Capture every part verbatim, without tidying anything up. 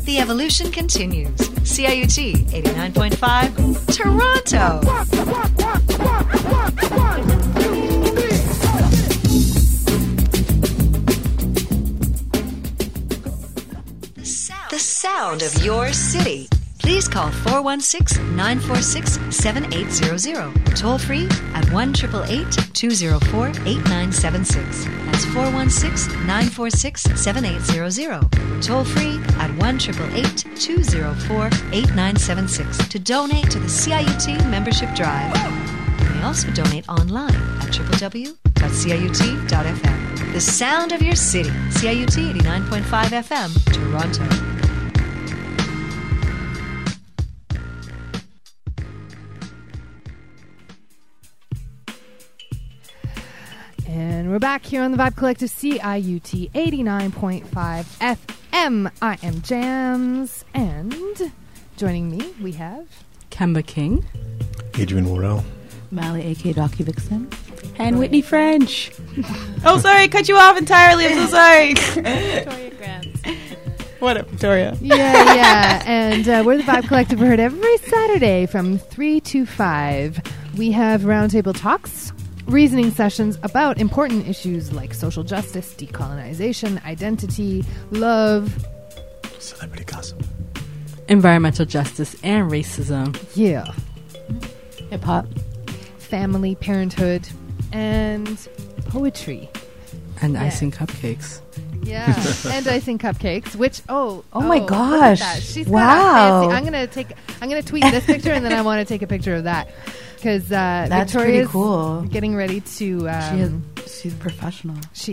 The evolution continues. C I U T eighty-nine point five, Toronto. The sound of your city. Please call four one six, nine four six, seven eight zero zero. Toll free at one eight eight eight, two zero four, eight nine seven six. That's four one six, nine four six, seven eight zero zero. Toll free at one eight eight eight, two zero four, eight nine seven six to donate to the C I U T membership drive. You may also donate online at w w w dot c i u t dot f m. The sound of your city. C I U T eighty-nine point five F M, Toronto. And we're back here on the Vibe Collective, C I U T eighty-nine point five F M. I am Jams, and joining me we have Kemba King, Adrian Worrell, Mally, a k a. Docky Vixen, and Whitney French. Oh, sorry, cut you off entirely. I'm so sorry. Victoria Grants. What up, Victoria? Yeah, yeah. And uh, we're the Vibe Collective. We're heard every Saturday from three to five. We have roundtable talks, reasoning sessions about important issues like social justice, decolonization, identity, love, celebrity gossip, environmental justice, and racism. Yeah. Hip hop, family, parenthood, and poetry. And Yeah. icing cupcakes. Yeah, and icing cupcakes. Which oh, Oh my look at gosh. that. She's Wow. got a fancy. I'm gonna take. I'm gonna tweet this picture, and then I want to take a picture of that because uh, That's Victoria's pretty cool. getting ready to. Um, she is, she's professional. she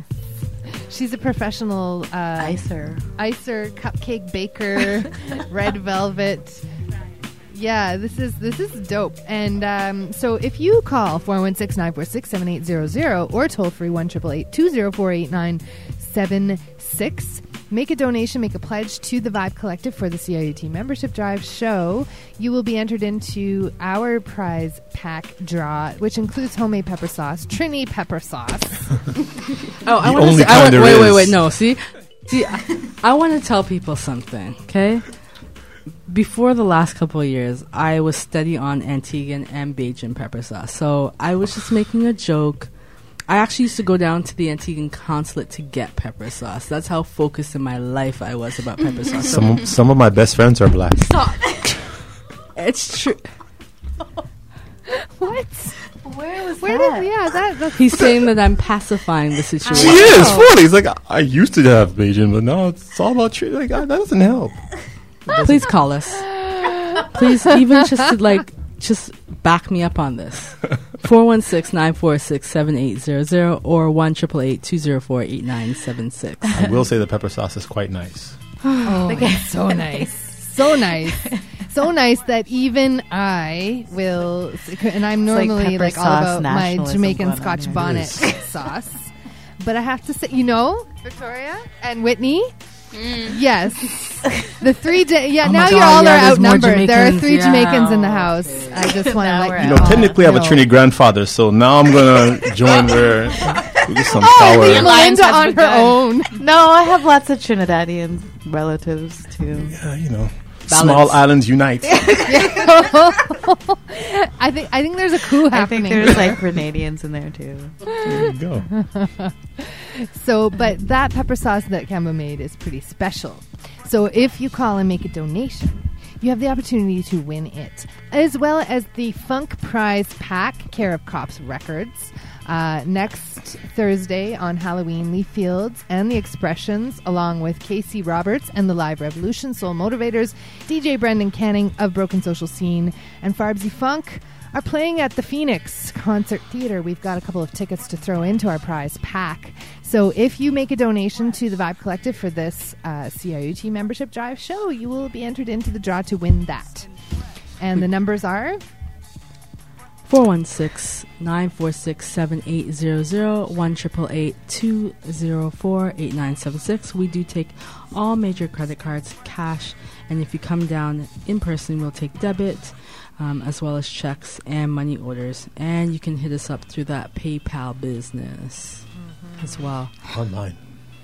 she's a professional uh, Icer. icer, cupcake baker, red velvet. Yeah, this is this is dope. And um, so if you call four one six, nine four six, seven eight zero zero or toll free one eight eight eight, two zero four, eight nine seven six, make a donation, make a pledge to the Vibe Collective for the C I U T membership drive show, you will be entered into our prize pack draw, which includes homemade pepper sauce, Trini pepper sauce. Oh, I The want to only say. I kind want, there wait, wait, is. wait. No, see, see, I, I want to tell people something. Okay. Before the last couple of years, I was steady on Antiguan and Bajan pepper sauce. So I was just making a joke. I actually used to go down to the Antiguan consulate to get pepper sauce. That's how focused in my life I was about pepper sauce. So Some some of my best friends are black. stop. It's true. What? Where was Where that? did, yeah, that, that's He's saying that I'm pacifying the She situation. is funny. He's like, I, I used to have Beijing, but now it's all about treat. Like that doesn't help. Please call us. Please, even just to like, just back me up on this. four one six, nine four six, seven eight zero zero or one eight eight eight, two zero four, eight nine seven six. I will say the pepper sauce is quite nice. Oh, it's so nice. So nice. So nice that even I will, and I'm like normally pepper like, all sauce about my nationalism Jamaican going on Scotch here. bonnet It is. sauce. But I have to say, you know, Victoria and Whitney, yes. The three, ja- yeah, Oh now my you God, all yeah, are there's more outnumbered. There are Jamaicans, three yeah. Jamaicans in the house. I just want to Now let we're you You know. know, technically I have a know. Trini grandfather, so now I'm gonna join where we get some Oh, power. leave Your Melinda lines has on her begun. own. No, I have lots of Trinidadian relatives too. Yeah, you know, Balance. small islands unite. I think I think there's a coup I happening. think there's like Grenadians in there too. There you go. So, but that pepper sauce that Kemba made is pretty special. So if you call and make a donation, you have the opportunity to win it, as well as the Funk Prize Pack, care of Cops Records. Uh, next Thursday on Halloween, Leaf Fields and The Expressions, along with Casey Roberts and the Live Revolution Soul Motivators, D J Brendan Canning of Broken Social Scene, and Farbsy Funk are playing at the Phoenix Concert Theater. We've got a couple of tickets to throw into our prize pack. So if you make a donation to the Vibe Collective for this uh, C I U T membership drive show, you will be entered into the draw to win that. And the numbers are four one six, nine four six, seven eight zero zero, one eight eight eight, two zero four, eight nine seven six. We do take all major credit cards, cash, and if you come down in person, we'll take debit, um, as well as checks and money orders. And you can hit us up through that PayPal business mm-hmm. as well. Online.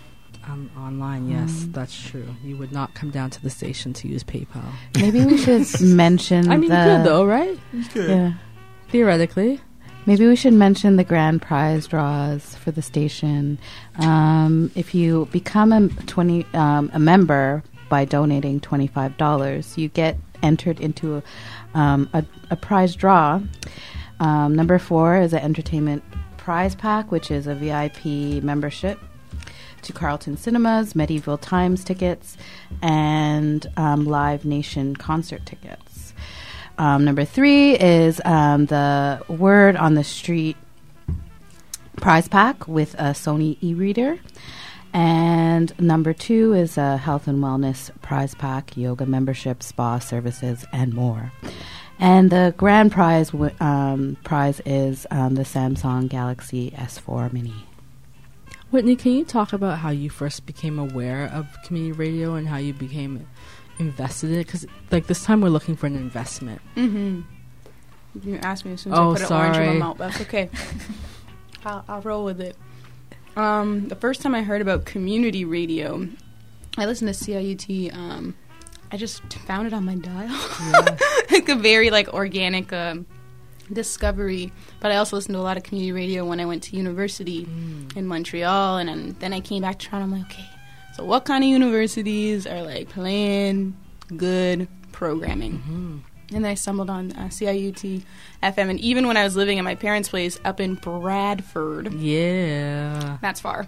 Um, online, yes, that's true. You would not come down to the station to use PayPal. Maybe we should mention I mean, the... you could though, right? Yeah. Theoretically. Maybe we should mention the grand prize draws for the station. Um, if you become a twenty um, a member by donating twenty-five dollars, you get entered into a, um, a, a prize draw. Um, number four is an entertainment prize pack, which is a V I P membership to Carlton Cinemas, Medieval Times tickets, and um, Live Nation concert tickets. Um, number three is um, the Word on the Street prize pack with a Sony e-reader. And number two is a health and wellness prize pack, yoga membership, spa services, and more. And the grand prize w- um, prize is um, the Samsung Galaxy S four Mini. Whitney, can you talk about how you first became aware of community radio and how you became invested in it? Because, like, this time we're looking for an investment. Mm-hmm. You asked me as soon as Oh, I put an orange in sorry. my mouth. That's okay. I'll, I'll roll with it. Um, the first time I heard about community radio, I listened to C I U T. Um, I just found it on my dial. Yeah. Like a very, like, organic um, discovery. But I also listened to a lot of community radio when I went to university Mm. in Montreal. And, and then I came back to Toronto. I'm like, okay, so what kind of universities are, like, playing good programming? Mm-hmm. And then I stumbled on uh, C I U T F M. And even when I was living at my parents' place up in Bradford, Yeah. that's far,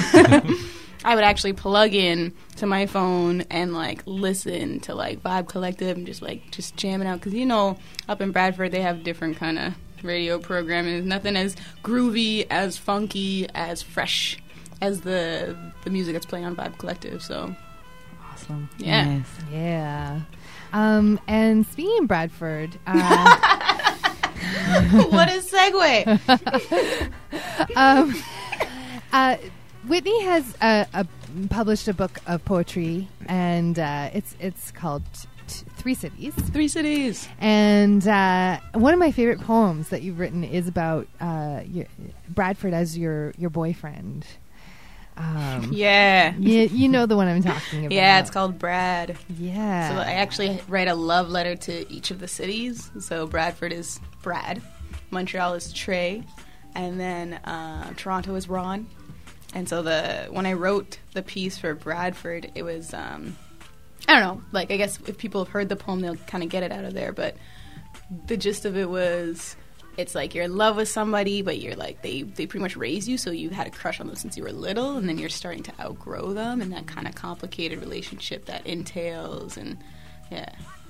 I would actually plug in to my phone and, like, listen to, like, Vibe Collective and just, like, just jamming out. Because, you know, up in Bradford, they have different kind of radio programming. There's nothing as groovy, as funky, as fresh as the the music that's playing on Vibe Collective. So, Awesome. yeah. Nice. Yeah. Um, and speaking of Bradford, uh, What a segue. um, uh, Whitney has uh, a, published a book of poetry, and uh, it's it's called t- Three Cities. Three cities. And uh, one of my favorite poems that you've written is about uh, your, Bradford as your your boyfriend. Um, Yeah. you, you know the one I'm talking about. Yeah, it's called Brad. Yeah. So I actually write a love letter to each of the cities. So Bradford is Brad, Montreal is Trey, and then uh, Toronto is Ron. And so the when I wrote the piece for Bradford, it was um, I don't know, like I guess if people have heard the poem, they'll kind of get it out of there. But the gist of it was, it's like you're in love with somebody, but you're like they they pretty much raised you, so you had a crush on them since you were little, and then you're starting to outgrow them, and that kind of complicated relationship that entails, and yeah.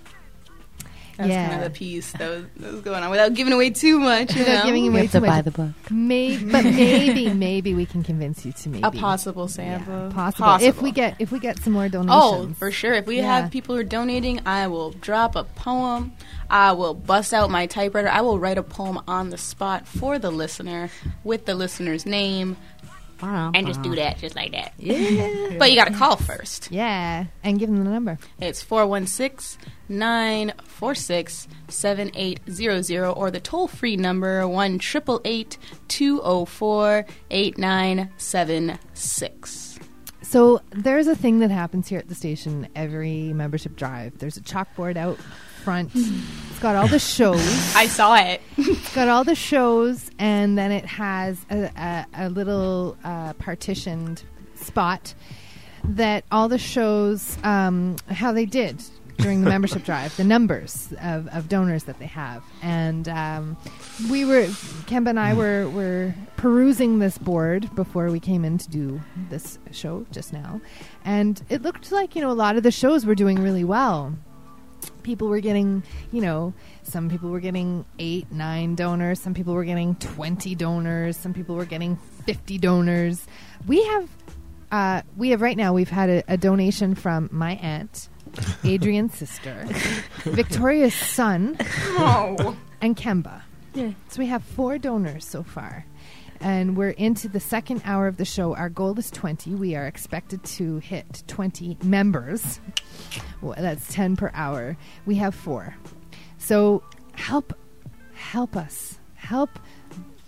That's Yeah. kind of the piece that was, that was going on without giving away too much. You Without know? giving You away have to too buy much. the book. Maybe, but maybe, maybe we can convince you to maybe a possible sample. Yeah, possible. Possible. If we get if we get some more donations. Oh, for sure. If we Yeah. have people who are donating, I will drop a poem. I will bust out my typewriter. I will write a poem on the spot for the listener with the listener's name and just do that just like that. Yeah. But you got to call first. Yeah, and give them the number. It's four one six, nine four six, seven eight zero zero or the toll-free number one eight eight eight, two zero four, eight nine seven six. So there's a thing that happens here at the station every membership drive. There's a chalkboard out front. It's got all the shows. I saw it. It's got all the shows, and then it has a, a, a little uh, partitioned spot that all the shows, um, how they did during the membership drive, the numbers of, of donors that they have. And um, we were, Kemba and I were, were perusing this board before we came in to do this show just now. And it looked like, you know, a lot of the shows were doing really well. People were getting, you know, some people were getting eight, nine donors. Some people were getting twenty donors. Some people were getting fifty donors. We have, uh, we have right now, we've had a, a donation from my aunt, Adrian's sister, Victoria's son, Oh. and Kemba. Yeah. So we have four donors so far. And we're into the second hour of the show. Our goal is twenty. We are expected to hit twenty members. Well, that's ten per hour. We have four. So help, help us. Help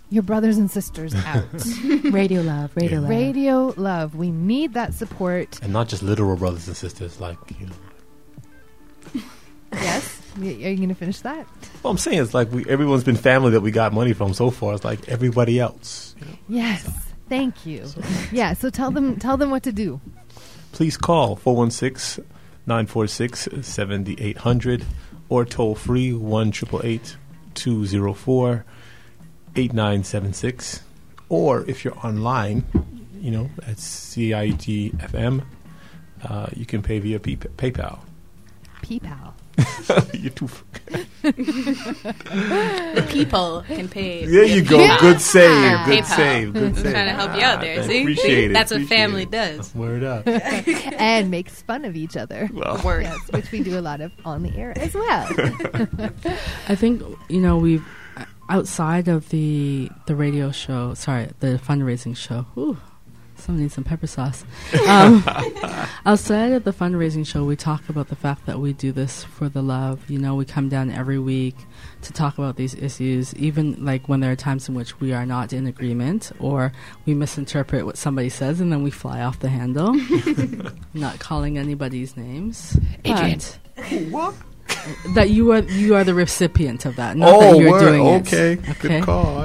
your brothers and sisters out. Radio love, radio Yeah. love. Radio love. We need that support. And not just literal brothers and sisters, like, you know. Yes? Y- Are you going to finish that? Well, I'm saying it's like we, everyone's been family that we got money from so far. It's like everybody else. You know? Yes. Thank you. Yeah, so tell them tell them what to do. Please call four one six, nine four six, seven eight zero zero or toll free one eight eight eight, two zero four, eight nine seven six. Or if you're online, you know, at C I G F M, uh, you can pay via P- PayPal. P-pal. You're too. F- The people can pay. there you go. Yeah. Good save. Good PayPal. save. Good save. Trying to help you out there. Ah, See, appreciate See? it. That's what appreciate family it. does. Word up. And makes fun of each other. Well, Word. Yes, which we do a lot of on the air as well. I think, you know, we've uh, outside of the the radio show, sorry, the fundraising show. Ooh, someone needs some pepper sauce. Um, outside of the fundraising show, we talk about the fact that we do this for the love. You know, we come down every week to talk about these issues, even like when there are times in which we are not in agreement or we misinterpret what somebody says and then we fly off the handle. Not calling anybody's names. Adrian. But what? that you are you are the recipient of that, not Oh, that you're word. doing it. Okay. Okay. Good call. All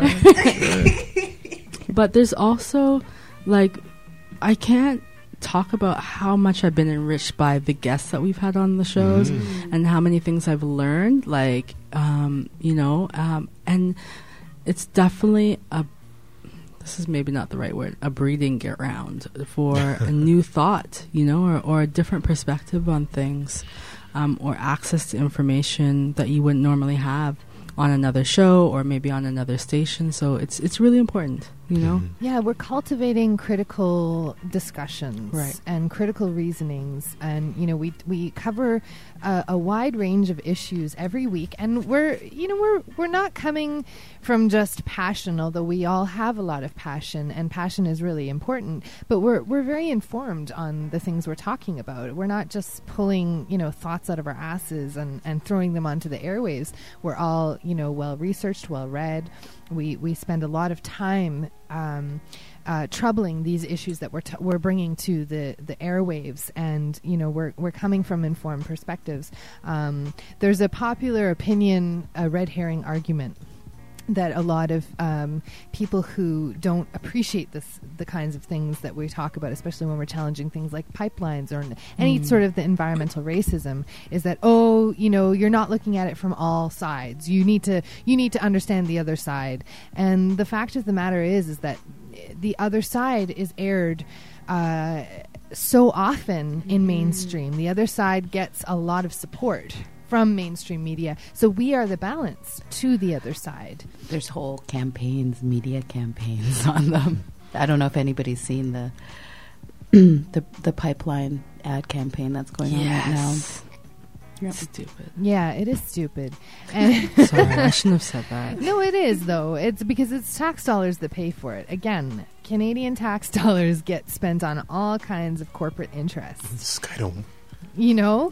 right. But there's also, like, I can't talk about how much I've been enriched by the guests that we've had on the shows Mm. and how many things I've learned, like, um, you know, um, and it's definitely a, this is maybe not the right word, a breeding ground for a new thought, you know, or, or a different perspective on things, um, or access to information that you wouldn't normally have on another show or maybe on another station. So it's it's really important, you know. Mhm. Yeah, we're cultivating critical discussions Right. and critical reasonings, and you know, we we cover uh, a wide range of issues every week, and we're you know we're we're not coming from just passion, although we all have a lot of passion, and passion is really important. But we're we're very informed on the things we're talking about. We're not just pulling you know thoughts out of our asses and and throwing them onto the airwaves. We're all you know well researched, well read. We we spend a lot of time um, uh, troubling these issues that we're t- we're bringing to the, the airwaves, and you know we're we're coming from informed perspectives. Um, there's a popular opinion, a red herring argument, that a lot of um, people who don't appreciate this, the kinds of things that we talk about, especially when we're challenging things like pipelines or n- any Mm. sort of the environmental racism, is that, oh, you know, you're not looking at it from all sides. You need to you need to understand the other side. And the fact of the matter is, is that the other side is aired uh, so often in mainstream. The other side gets a lot of support from mainstream media. So we are the balance to the other side. There's whole campaigns, media campaigns on them. I don't know if anybody's seen the the the pipeline ad campaign that's going on right now. Yes. Stupid. Yeah, it is stupid. And Sorry, I shouldn't have said that. no, it is though. It's because it's tax dollars that pay for it. Again, Canadian tax dollars get spent on all kinds of corporate interests. Skydome. You know,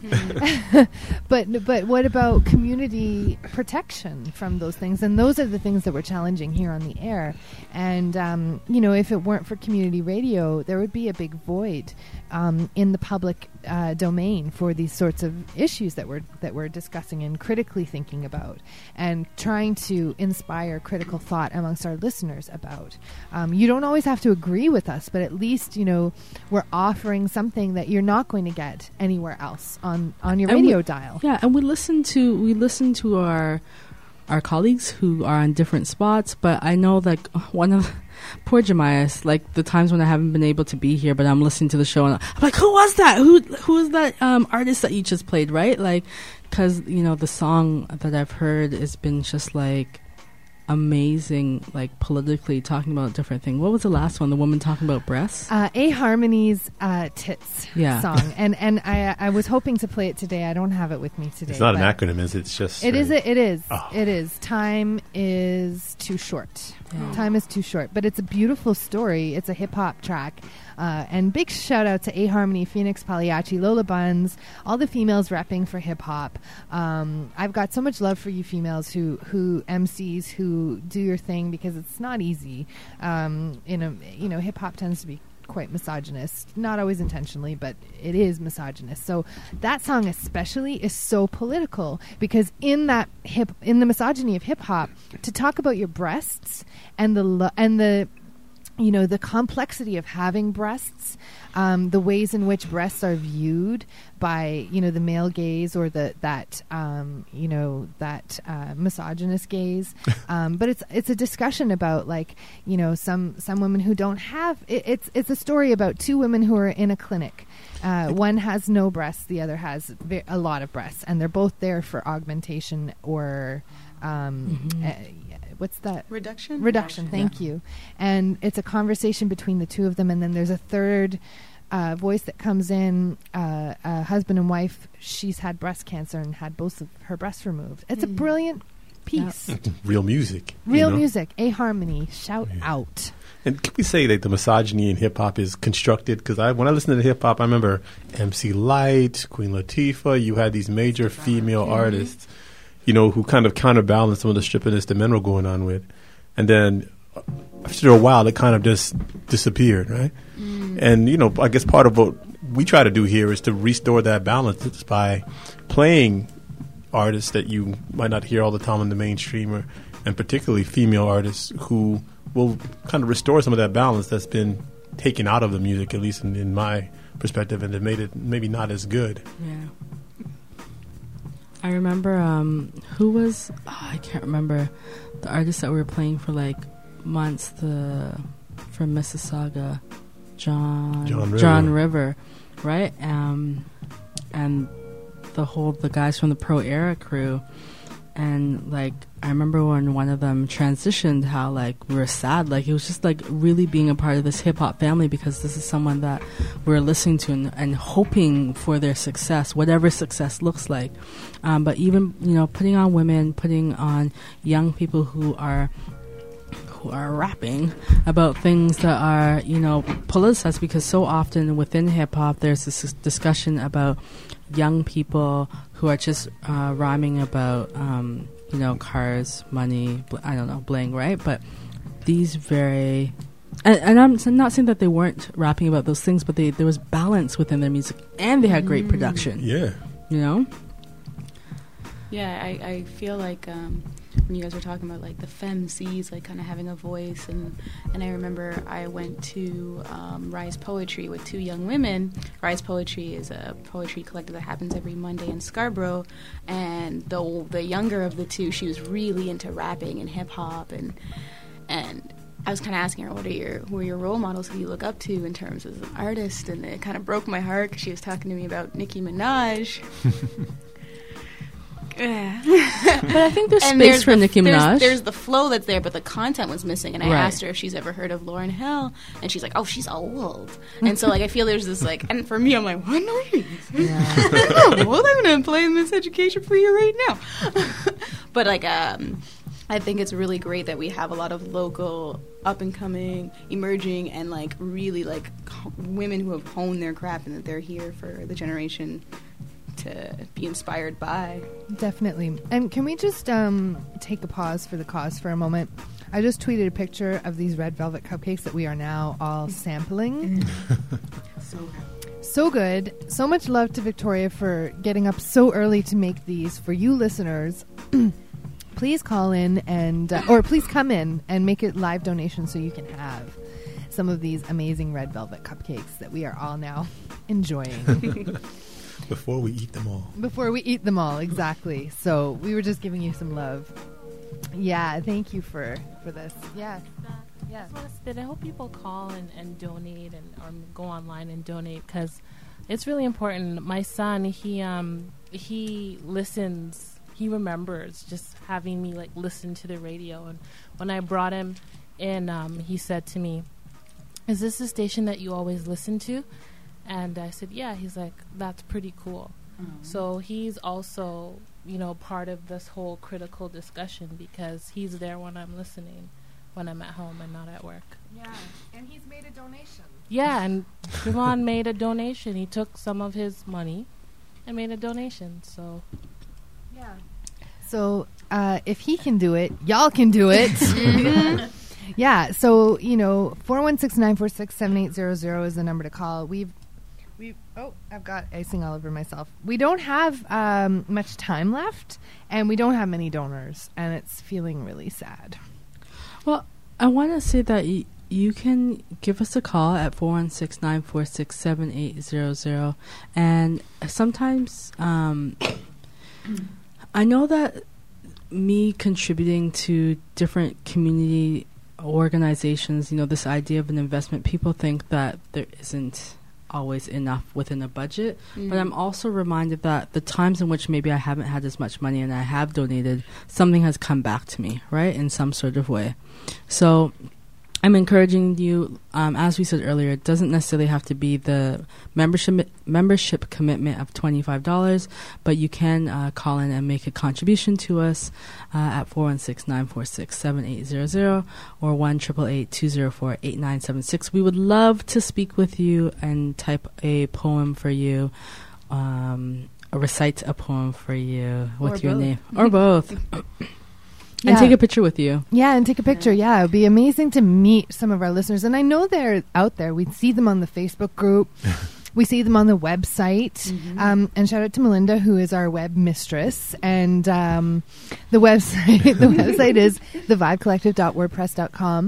but but what about community protection from those things? And those are the things that we're challenging here on the air. And um, you know, if it weren't for community radio, there would be a big void um, in the public uh, domain for these sorts of issues that we're that we're discussing and critically thinking about, and trying to inspire critical thought amongst our listeners about. Um, you don't always have to agree with us, but at least you know we're offering something that you're not going to get anywhere else on on your And radio we- dial. Yeah, and we listen to we listen to our our colleagues who are on different spots, but I know like one of poor Jemias, like the times when I haven't been able to be here, but I'm listening to the show and I'm like, who was that? Who who was that um, artist that you just played? Right, like because you know the song that I've heard has been just like amazing, like politically talking about different things. What was the last one? The woman talking about breasts. Uh, A Harmony's uh, Tits Yeah. song, and and I I was hoping to play it today. I don't have it with me today. It's not an but acronym, is it? It's just. It is. uh, It is. Oh. It is. Time is too short. Yeah. Time is too short, but it's a beautiful story. It's a hip hop track. Uh, and big shout out to A Harmony, Phoenix Pagliacci, Lola Buns, all the females repping for hip hop. Um, I've got so much love for you females who, who M Cs, who do your thing, because it's not easy. Um, in a, you know, hip hop tends to be quite misogynist, not always intentionally, but it is misogynist. So that song especially is so political, because in that hip, in the misogyny of hip hop, to talk about your breasts and the lo- and the you know, the complexity of having breasts, um, the ways in which breasts are viewed by, you know, the male gaze or the that um, you know that uh, misogynist gaze. Um, but it's it's a discussion about, like, you know, some some women who don't have. It, it's it's a story about two women who are in a clinic. Uh, one has no breasts, the other has ve- a lot of breasts, and they're both there for augmentation or. Um, Mm-hmm. uh, What's that? Reduction? Reduction, thank you. And it's a conversation between the two of them, and then there's a third uh, voice that comes in, uh, a husband and wife. She's had breast cancer and had both of her breasts removed. It's a brilliant piece. Real music. you Real know? music. A Harmony. Shout Yeah. out. And can we say that the misogyny in hip hop is constructed? Because I, when I listen to hip hop, I remember M C Lyte, Queen Latifah. You had these major female artists, you know, who kind of counterbalance some of the strippiness that men were going on with. And then uh, after a while, it kind of just disappeared, right? Mm. And, you know, I guess part of what we try to do here is to restore that balance just by playing artists that you might not hear all the time in the mainstream, or, and particularly female artists who will kind of restore some of that balance that's been taken out of the music, at least in, in my perspective, and it made it maybe not as good. Yeah. I remember, um, who was, oh, I can't remember, the artist that we were playing for like months, the from Mississauga, John John River. John River, right? Um, and the whole, the guys from the Pro Era crew. And like, I remember when one of them transitioned, how like we were sad. Like, it was just like really being a part of this hip hop family, because this is someone that we're listening to and, and hoping for their success, whatever success looks like. Um, but even, you know, putting on women, putting on young people who are who are rapping about things that are, you know, politicized, because so often within hip hop there's this discussion about young people who are just uh, rhyming about, um, you know, cars, money, bl- I don't know, bling, right? But these very, and, and I'm s- not saying that they weren't rapping about those things, but they, there was balance within their music, and they had great production. Yeah. You know? Yeah, I, I feel like um, when you guys were talking about like the femcs, like kind of having a voice, and and I remember I went to um, Rise Poetry with two young women. Rise Poetry is a poetry collective that happens every Monday in Scarborough, and the the younger of the two, she was really into rapping and hip hop, and and I was kind of asking her, what are your who are your role models, who you look up to in terms of an artist, and it kind of broke my heart because she was talking to me about Nicki Minaj. But I think there's And space there's for the, Nicki there's, Minaj. There's the flow that's there, but the content was missing. And I Right. asked her if she's ever heard of Lauryn Hill, and she's like, "Oh, she's old." And so, like, I feel there's this like, and for me, I'm like, "What noise? I'm old. I'm gonna play Miseducation for you right now." But like, um, I think it's really great that we have a lot of local, up and coming, emerging, and like really like h- women who have honed their craft, and that they're here for the generation to be inspired by. Definitely. And can we just um, take a pause for the cause for a moment? I just tweeted a picture of these red velvet cupcakes that we are now all sampling. So So good. So much love to Victoria for getting up so early to make these. For you listeners, please call in and, uh, or please come in and make a live donation so you can have some of these amazing red velvet cupcakes that we are all now enjoying. Before we eat them all. Before we eat them all, exactly. So we were just giving you some love. Yeah, thank you for, for this. Yeah. Yeah. I just want to spit. I hope people call and, and donate, and or go online and donate, because it's really important. My son, he um he listens. He remembers just having me like listen to the radio. And when I brought him in, um, he said to me, "Is this the station that you always listen to?" And I said, "Yeah." He's like, "That's pretty cool." Mm-hmm. So he's also, you know, part of this whole critical discussion, because he's there when I'm listening. when I'm at home and not at work. Yeah, and he's made a donation. Yeah, and Javon made a donation. He took some of his money and made a donation. So, yeah. So uh, if he can do it, y'all can do it. Yeah. So you know, four one six nine four six seven eight zero zero is the number to call. We've we oh, I've got icing all over myself. We don't have um, much time left, and we don't have many donors, and it's feeling really sad. Well, I want to say that y- you can give us a call at four one six nine four six seven eight zero zero, and sometimes um, I know that me contributing to different community organizations, you know, this idea of an investment, people think that there isn't always enough within a budget, mm. but I'm also reminded that the times in which maybe I haven't had as much money and I have donated, something has come back to me, right, in some sort of way. So I'm encouraging you, um, as we said earlier, it doesn't necessarily have to be the membership membership commitment of twenty-five dollars, but you can uh, call in and make a contribution to us uh, at four one six nine four six seven eight zero zero or one eight eight eight two zero four eight nine seven six. We would love to speak with you and type a poem for you, um, or recite a poem for you with Or your both. name, or both. Yeah. And take a picture with you. Yeah, and take a picture. Yeah, it would be amazing to meet some of our listeners. And I know they're out there. We see them on the Facebook group. We see them on the website. Mm-hmm. Um, and shout out to Melinda, who is our web mistress. And um, the website the website is the vibe collective dot wordpress dot com.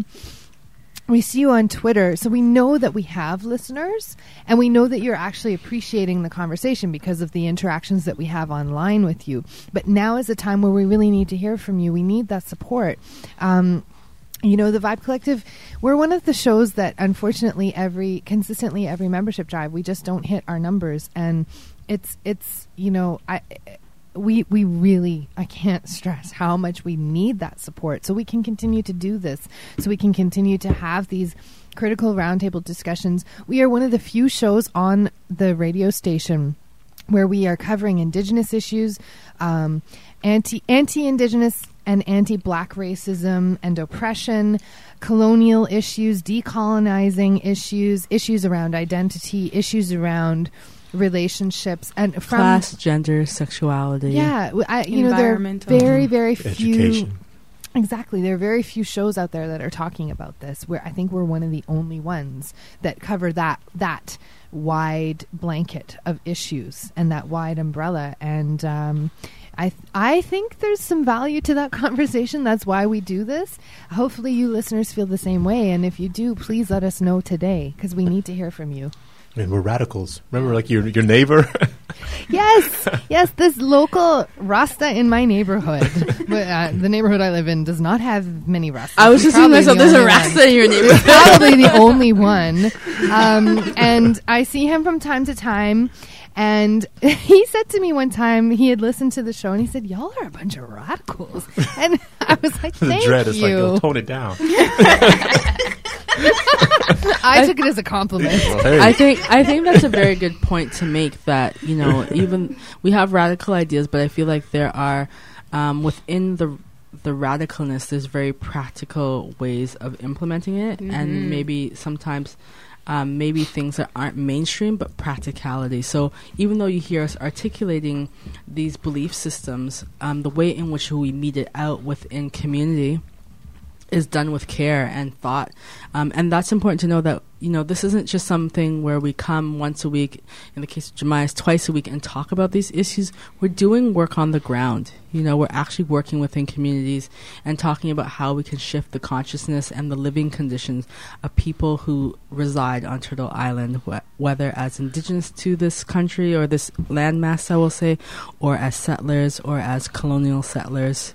We see you on Twitter, so we know that we have listeners, and we know that you're actually appreciating the conversation because of the interactions that we have online with you. But now is a time where we really need to hear from you. We need that support. Um, you know, the Vibe Collective, we're one of the shows that unfortunately every, consistently every membership drive, we just don't hit our numbers. And it's, it's, you know, I... We we really, I can't stress how much we need that support so we can continue to do this, so we can continue to have these critical roundtable discussions. We are one of the few shows on the radio station where we are covering Indigenous issues, um, anti, anti-Indigenous and anti-Black racism and oppression, colonial issues, decolonizing issues, issues around identity, issues around relationships, and from Class, gender, sexuality. yeah, w- I, you know, there are Environmental. very, very few. Education. Exactly, there are very few shows out there that are talking about this. Where I think we're one of the only ones that cover that that wide blanket of issues and that wide umbrella. And um, I th- I think there's some value to that conversation. That's why we do this. Hopefully, you listeners feel the same way. And if you do, please let us know today because we need to hear from you. And we're radicals. Remember, like your your neighbor? Yes, yes, this local Rasta in my neighborhood, but, uh, the neighborhood I live in, does not have many Rastas. I was He's just thinking to probably myself, the there's a only Rasta one. in your neighborhood. Probably the only one. Um, and I see him from time to time. And he said to me one time, he had listened to the show, and he said, "Y'all are a bunch of radicals." And I was like, The "Thank dread is like, you." yo, tone it down. I took it as a compliment. Well, hey. I think I think that's a very good point to make. That, you know, even we have radical ideas, but I feel like there are um, within the the radicalness, there's very practical ways of implementing it, Mhm. and maybe sometimes. Um, maybe things that aren't mainstream, but practicality. So even though you hear us articulating these belief systems, um, the way in which we meet it out within community is done with care and thought. Um, and that's important to know that, you know, this isn't just something where we come once a week, in the case of Jemiah's twice a week, and talk about these issues. We're doing work on the ground. You know, we're actually working within communities and talking about how we can shift the consciousness and the living conditions of people who reside on Turtle Island, wh- whether as indigenous to this country or this landmass, I will say, or as settlers or as colonial settlers.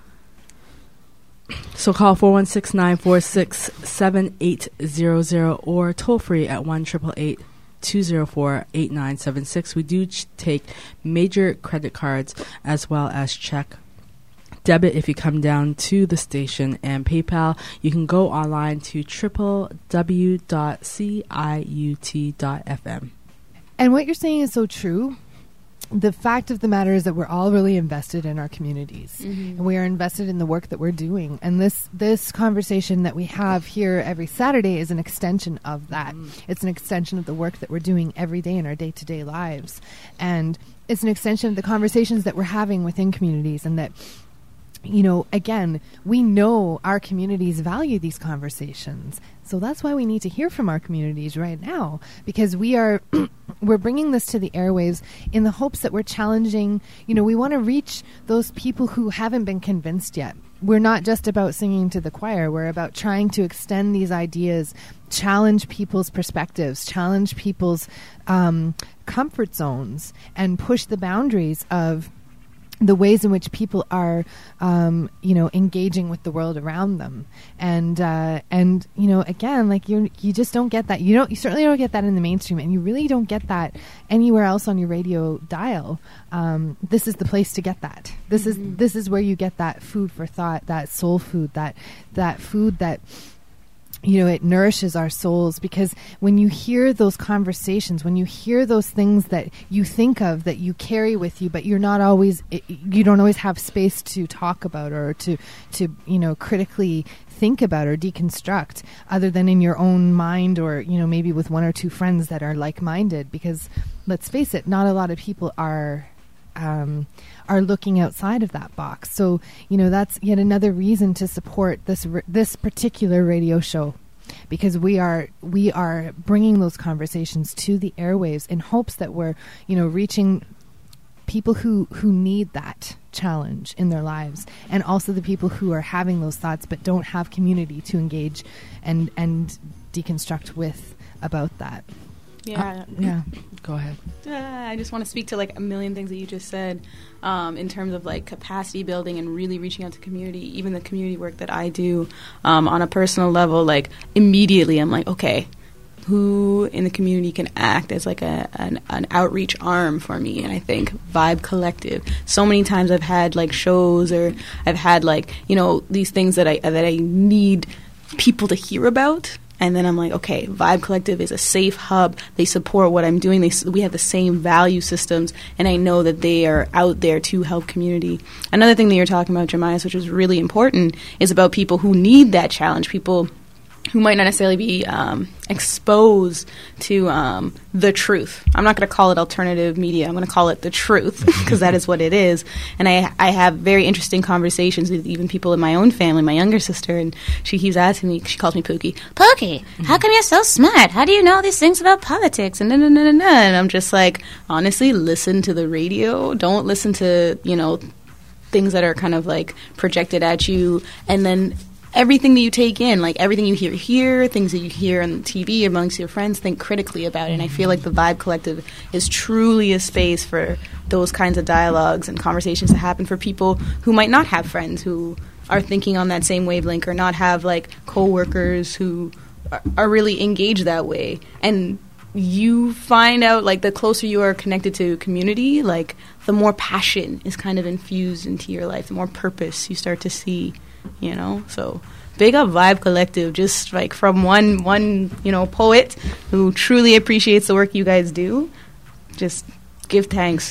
So call four one six nine four six seven eight zero zero or toll free at one eight eight eight two zero four eight nine seven six. We do ch- take major credit cards as well as check, debit if you come down to the station, and PayPal. You can go online to w w w dot ciut dot f m. And what you're saying is so true. the fact of the matter is that we're all really invested in our communities, Mm-hmm. and we are invested in the work that we're doing. And this this conversation that we have here every Saturday is an extension of that. It's an extension of the work that we're doing every day in our day-to-day lives, and it's an extension of the conversations that we're having within communities, and that, you know, again, we know our communities value these conversations. So that's why we need to hear from our communities right now, because we are we're bringing this to the airwaves in the hopes that we're challenging, you know, we want to reach those people who haven't been convinced yet. We're not just about singing to the choir. We're about trying to extend these ideas, challenge people's perspectives, challenge people's um, comfort zones, and push the boundaries of the ways in which people are, um, you know, engaging with the world around them. And, uh, and, you know, again, like you you just don't get that. You don't, you certainly don't get that in the mainstream, and you really don't get that anywhere else on your radio dial. Um, this is the place to get that. This Mm-hmm. is, this is where you get that food for thought, that soul food, that, that food that, you know, it nourishes our souls. Because when you hear those conversations, when you hear those things that you think of, that you carry with you, but you're not always, you don't always have space to talk about, or to, to, you know, critically think about or deconstruct, other than in your own mind, or, you know, maybe with one or two friends that are like-minded. Because let's face it, not a lot of people are Um, are looking outside of that box. So, you know, that's yet another reason to support this r- this particular radio show, because we are we are bringing those conversations to the airwaves in hopes that we're, you know, reaching people who who need that challenge in their lives, and also the people who are having those thoughts but don't have community to engage and and deconstruct with about that. Yeah. Yeah. Go ahead. Uh, I just want to speak to like a million things that you just said, um, in terms of like capacity building and really reaching out to community, even the community work that I do, um, on a personal level. Like immediately I'm like, okay, who in the community can act as like a an, an outreach arm for me? And I think Vibe Collective. So many times I've had like shows, or I've had like, you know, these things that I that I need people to hear about. And then I'm like, okay, Vibe Collective is a safe hub. They support what I'm doing. They, s- we have the same value systems, and I know that they are out there to help community. Another thing that you're talking about, Jeremiah, which is really important, is about people who need that challenge, people who might not necessarily be um, exposed to um, the truth. I'm not going to call it alternative media. I'm going to call it the truth, because that is what it is. And I, I have very interesting conversations with even people in my own family, my younger sister, and she keeps asking me, she calls me Pookie, Pookie, how come you're so smart? How do you know these things about politics? And, na, na, na, na, na. And I'm just like, honestly, listen to the radio. Don't listen to, you know, things that are kind of like projected at you, and then everything that you take in, like everything you hear here, things that you hear on T V amongst your friends, think critically about it. And I feel like the Vibe Collective is truly a space for those kinds of dialogues and conversations to happen for people who might not have friends who are thinking on that same wavelength, or not have like coworkers who are, are really engaged that way. And you find out, like, the closer you are connected to community, like the more passion is kind of infused into your life, the more purpose you start to see. You know, so big up Vibe Collective, just like from one one you know poet who truly appreciates the work you guys do. Just give thanks.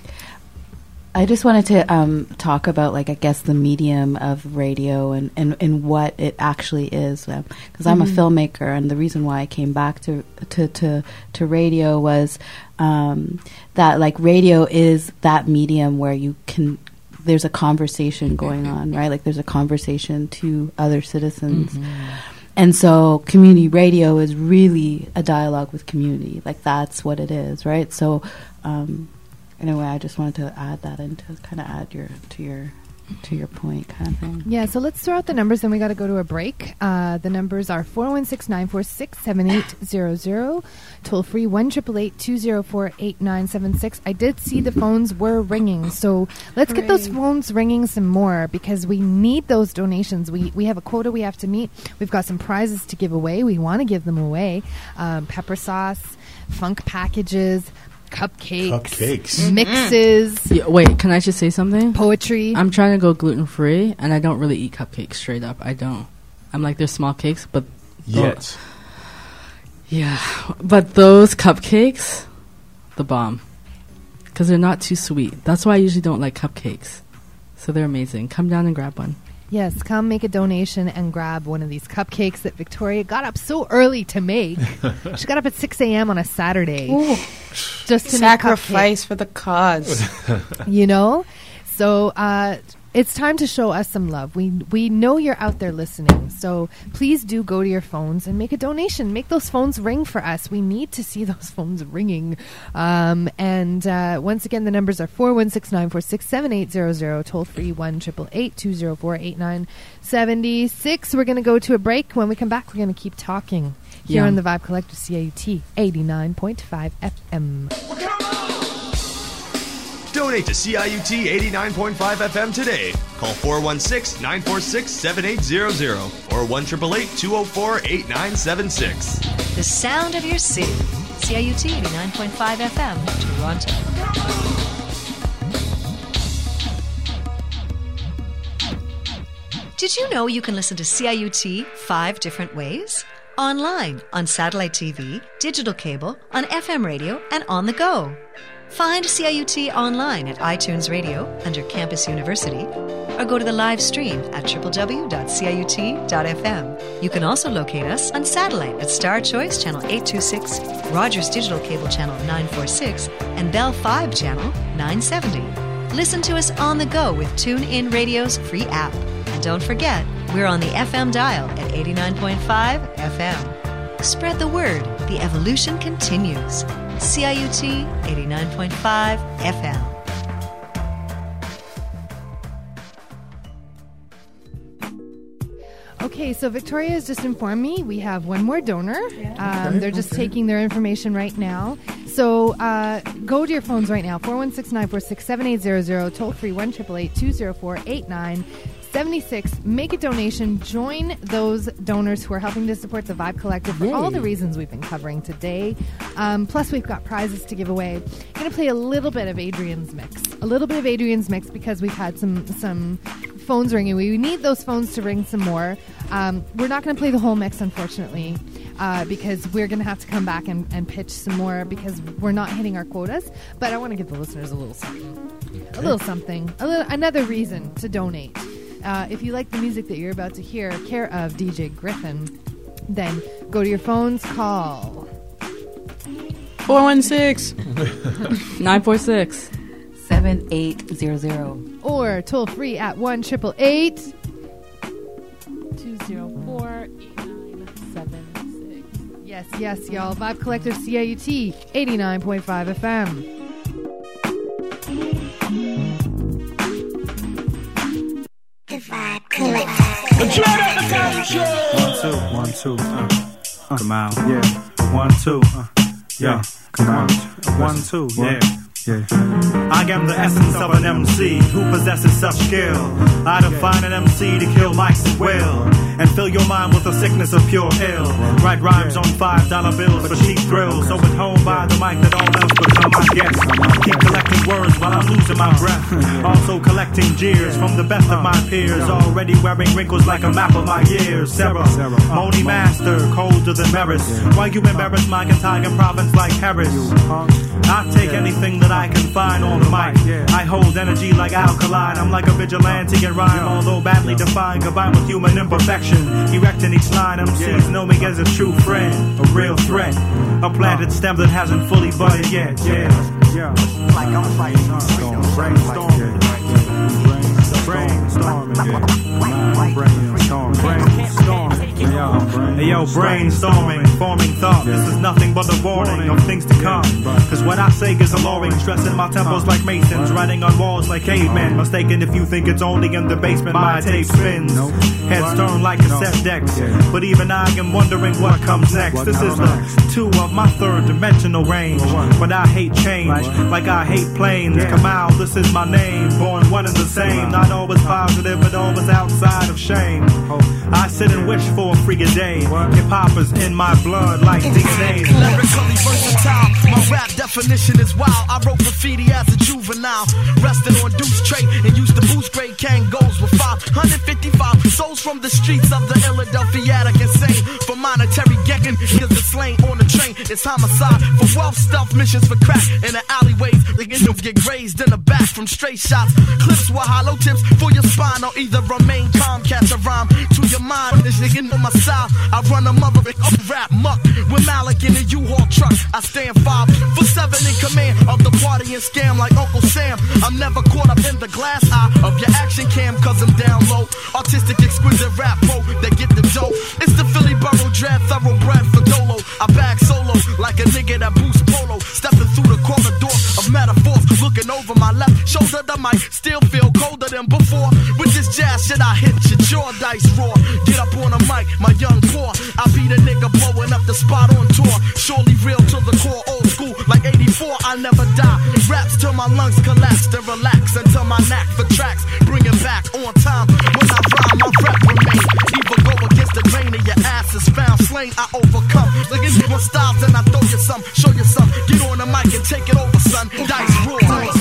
I just wanted to um, talk about, like, I guess the medium of radio and, and, and what it actually is. Because uh, I'm Mm-hmm. a filmmaker, and the reason why I came back to to to, to radio was um, that, like, radio is that medium where you can. There's a conversation going on, right? Like, there's a conversation to other citizens. Mm-hmm. And so community radio is really a dialogue with community. Like, that's what it is, right? So, um, anyway, I just wanted to add that in to kind of add your to your to your point kind of thing. Yeah, so let's throw out the numbers, then we got to go to a break. Uh, the numbers are four one six, nine four six, seven eight zero zero, toll free one eight eight eight, two zero four, eight nine seven six. I did see the phones were ringing, so let's get those Hooray. phones ringing some more, because we need those donations. We we have a quota we have to meet. We've got some prizes to give away. We want to give them away. Um, pepper sauce, funk packages, cupcakes, Cupcakes. mixes, Yeah, wait, can I just say something? poetry. I'm trying to go gluten free, and I don't really eat cupcakes straight up. I don't. I'm like, they're small cakes, but Yes. yeah, but those cupcakes, the bomb. because they're not too sweet. That's why I usually don't like cupcakes. So they're amazing. Come down and grab one. Yes, come make a donation and grab one of these cupcakes that Victoria got up so early to make. She got up at six a.m. on a Saturday. Ooh. Just to sacrifice for the cause. You know? So uh, it's time to show us some love. We we know you're out there listening. So please do go to your phones and make a donation. Make those phones ring for us. We need to see those phones ringing. Um, and uh, once again, the numbers are four one six, nine four six, seven eight zero zero, toll free one eight eight eight, two zero four, eight nine seven six. We're going to go to a break. When we come back, we're going to keep talking here Yeah. on the Vibe Collective, C I U T eighty-nine point five F M. Donate to C I U T eighty-nine point five F M today. Call four one six, nine four six, seven eight zero zero or one eight eight eight, two zero four, eight nine seven six. The sound of your city. C I U T eighty-nine point five F M, Toronto. Did you know you can listen to C I U T five different ways? Online, on satellite T V, digital cable, on F M radio, and on the go. Find C I U T online at iTunes Radio under Campus University, or go to the live stream at w w w dot c i u t dot f m. You can also locate us on satellite at Star Choice Channel eight two six, Rogers Digital Cable Channel nine forty-six, and Bell five Channel nine seventy. Listen to us on the go with TuneIn Radio's free app. And don't forget, we're on the F M dial at eighty-nine point five F M. Spread the word. The evolution continues. C I U T eighty-nine point five F M. Okay, so Victoria has just informed me we have one more donor. Um, Okay, they're just okay. taking their information right now. So uh, go to your phones right now, four one six, nine four six, seven eight zero zero, toll free one eight eight eight, two zero four, eight nine seven six. Make a donation. Join those donors who are helping to support the Vibe Collective for all the reasons we've been covering today. Um, plus, we've got prizes to give away. I'm going to play a little bit of Adrian's mix. A little bit of Adrian's mix because we've had some some phones ringing. We need those phones to ring some more. Um, we're not going to play the whole mix, unfortunately, uh, because we're going to have to come back and, and pitch some more because we're not hitting our quotas. But I want to give the listeners a little something. A little something. A little, another reason to donate. Uh, if you like the music that you're about to hear, care of D J Griffin, then go to your phones, call four one six. nine four six. seven eight zero zero. or toll free at one eight eight eight. two zero four, eight nine seven six. Yes, yes, y'all. Vibe Collective C I U T eighty-nine point five F M. One, two, one, two, uh, uh, come out, yeah. One, two, uh, yeah, come on. One, two, yeah. Yeah. I am the essence of an M C who possesses such skill. I define an M C to kill mics at will and fill your mind with the sickness of pure ill. Write rhymes on five dollar bills for cheap thrills. So at home by the mic that all else become my guests. Keep collecting words while I'm losing my breath. Also collecting jeers from the best of my peers. Already wearing wrinkles like a map of my years. Sarah, Moni Master, colder than Maris. Why you embarrass my entire province like Harris? I take anything that I can find on the mic. I hold energy like alkaline. I'm like a vigilante in rhyme, although badly defined, combined with human imperfection. Erect in each line, M Cs know me as a true friend, a real threat, a planted stem that hasn't fully budded yet. Yeah, yeah. Like I'm fighting, brainstorming, brainstorming, brainstorming. Hey yo, brainstorming, forming thought. This is nothing but a warning of things to come. Cause what I say is alluring, stressing my tempos like masons, writing on walls like cavemen. Mistaken if you think it's only in the basement my tape spins. Heads turn like cassette decks. But even I am wondering what comes next. This is the two of my third dimensional range. But I hate change, like I hate planes. Kamal, this is my name. Born one and the same. Not always positive, but always outside of shame. I sit and wish for a freaky day. Hip hop is in my blood like D N A. Lyrically versatile, my rap definition is wild. I wrote graffiti as a juvenile, rested on Deuce Tray and used to boost grade Kangos with five hundred fifty-five souls from the streets of the Philadelphiatic insane. For monetary getting, here's the slang on the train. It's homicide for wealth stuff, missions for crack in the alleyways. They get grazed in the back from straight shots. Clips with hollow tips for your spine, or either remain calm, catch a rhyme to your mind. This nigga on my side, I run a mother rap muck with Malik in the U-Haul truck. I stand five for seven in command of the party and scam like Uncle Sam. I'm never caught up in the glass eye of your action cam, cause I'm down low. Artistic, exquisite rap pro that get the dough. It's the Philly Borough dread, thoroughbred for Dolo. I bag solo like a nigga that boosts polo. Stepping through the corridor of metaphors, looking over my left shoulder, the mic still feel colder than before. With this jazz shit, I hit your jaw, dice roar. Get up on the mic, my young poor. I be the nigga blowing up the spot on tour. Surely real to the core, old school like eighty-four. I never die. Raps till my lungs collapse, then relax until my knack for tracks bring it back on time. When I rhyme, my rep remain. Either go against the grain or your ass is found slain. I overcome. Look at different styles, and I throw you some, show you some. Get on the mic and take it over, son. Dice roar.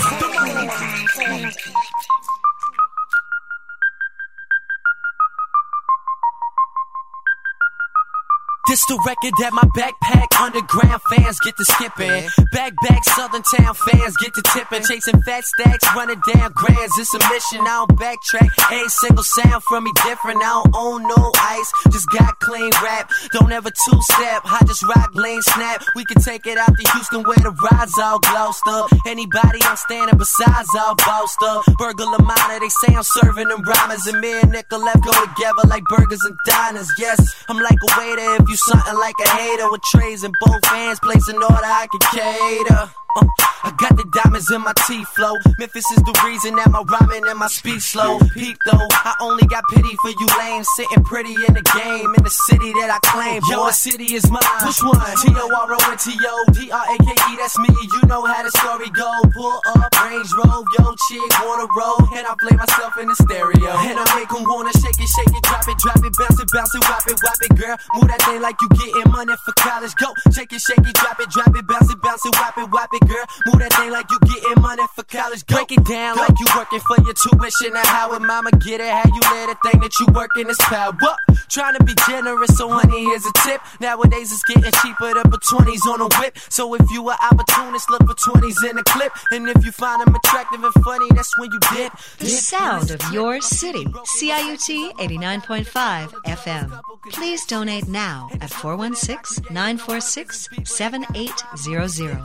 This the record that my backpack underground fans get to skipping. Back back Southern Town fans get to tipping. Chasing fat stacks, running down grands. It's a mission, I don't backtrack. Every single sound from me different. I don't own no ice, just got clean rap. Don't ever two-step, I just rock, lane, snap. We can take it out to Houston where the rides all glossed up. Anybody I'm standing besides all bossed up. Burglar minor, they say I'm serving them rhymers. And me and Nicolette go together like burgers and diners. Yes, I'm like a waiter if you something like a hater with trays in both hands, place an order I can cater. Uh, I got the diamonds in my teeth flow. Memphis is the reason that my rhyming and my speech slow. Peep though, I only got pity for you lames sitting pretty in the game in the city that I claim. Yo, a city is mine. Which one? T O R O N T O D R A K E, that's me. You know how the story go. Pull up, Range Rover, yo, chick, wanna roll, and I play myself in the stereo. And I make them wanna shake it, shake it, drop it, drop it, bounce it, bounce it, whop it, whop it, girl. Move that thing like you getting money for college. Go, shake it, shake it, drop it, drop it, bounce it, bounce it, whop it, whop it, girl. Move that thing like you getting money for college. Go. Break it down Go. Like you working for your tuition. And how would mama get it? How you let a thing that you working is power. Trying to be generous, so honey, here's a tip. Nowadays it's getting cheaper to put twenties on a whip. So if you an opportunist, look for twenties in a clip. And if you find them attractive and funny, that's when you dip. The sound of your city. C I U T eighty-nine point five F M. Please donate now at four one six, nine four six, seven eight zero zero.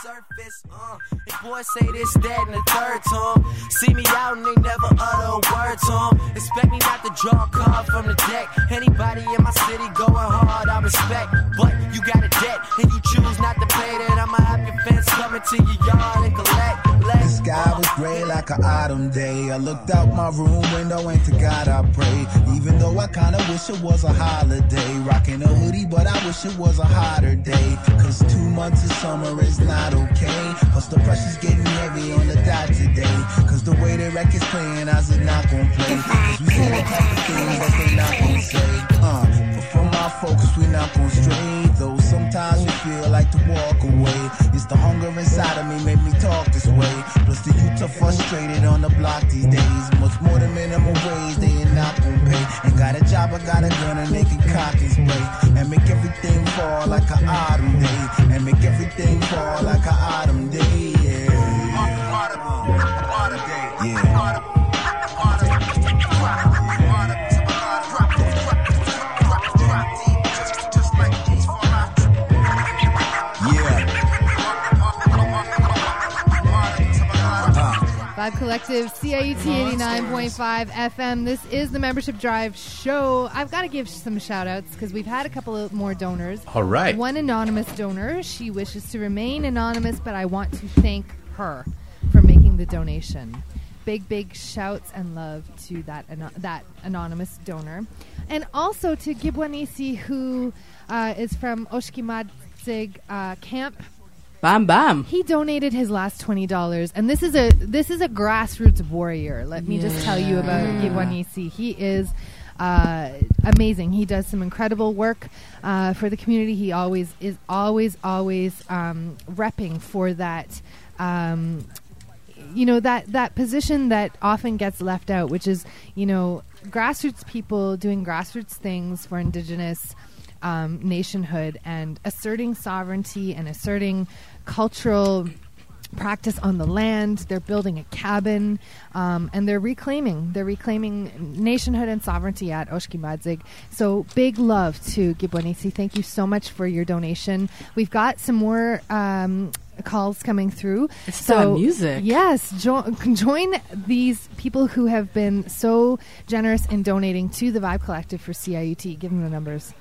Uh, boys say this, that, and the third time. See me out and they never utter a word to 'em. Expect me not to draw a card from the deck. Anybody in my city going hard, I respect. But you got a debt and you choose not to pay that. I'ma have your fence coming to your yard and collect. The sky was gray like an autumn day. I looked out my room window and to God I prayed. Even though I kinda wish it was a holiday. Rocking a hoodie, but I wish it was a hotter day. Cause two months of summer is not okay. Plus the pressure's getting heavy on the dot today. Cause the way the record's playing, I said not gon' play. Cause we say the type of things that they not gon' say. Uh, but from our focus, we not gon' stray. Though sometimes we feel like to walk away. It's the hunger inside of me make me talk this way. Plus the youth are frustrated on the block these days. Much more than minimum wage, they ain't not gon' pay. Ain't got a job, I got a gun and they can cock and spray. And make everything fall like an autumn day. And make everything fall like an autumn day. Yeah. Yeah. Vibe Collective, C I U T eighty-nine point five F M. This is the Membership Drive show. I've got to give some shout outs because we've had a couple of more donors. All right. One anonymous donor. She wishes to remain anonymous, but I want to thank her for making the donation. Big, big shouts and love to that ano- that anonymous donor. And also to Gibwanisi, who uh, is from Oshkimatsig uh, Camp. Bam, bam. He donated his last twenty dollars, and this is a this is a grassroots warrior. Let me yeah. just tell you about Gibwanisi. He is uh, amazing. He does some incredible work uh, for the community. He always is always, always um, repping for that, um, you know, that, that position that often gets left out, which is, you know, grassroots people doing grassroots things for Indigenous um, nationhood and asserting sovereignty and asserting cultural practice on the land. They're building a cabin, um, and they're reclaiming. They're reclaiming nationhood and sovereignty at Oshkimadzig. So big love to Gibonisi. Thank you so much for your donation. We've got some more um, calls coming through. It's so that music. Yes, jo- join these people who have been so generous in donating to the Vibe Collective for C I U T. Give them the numbers.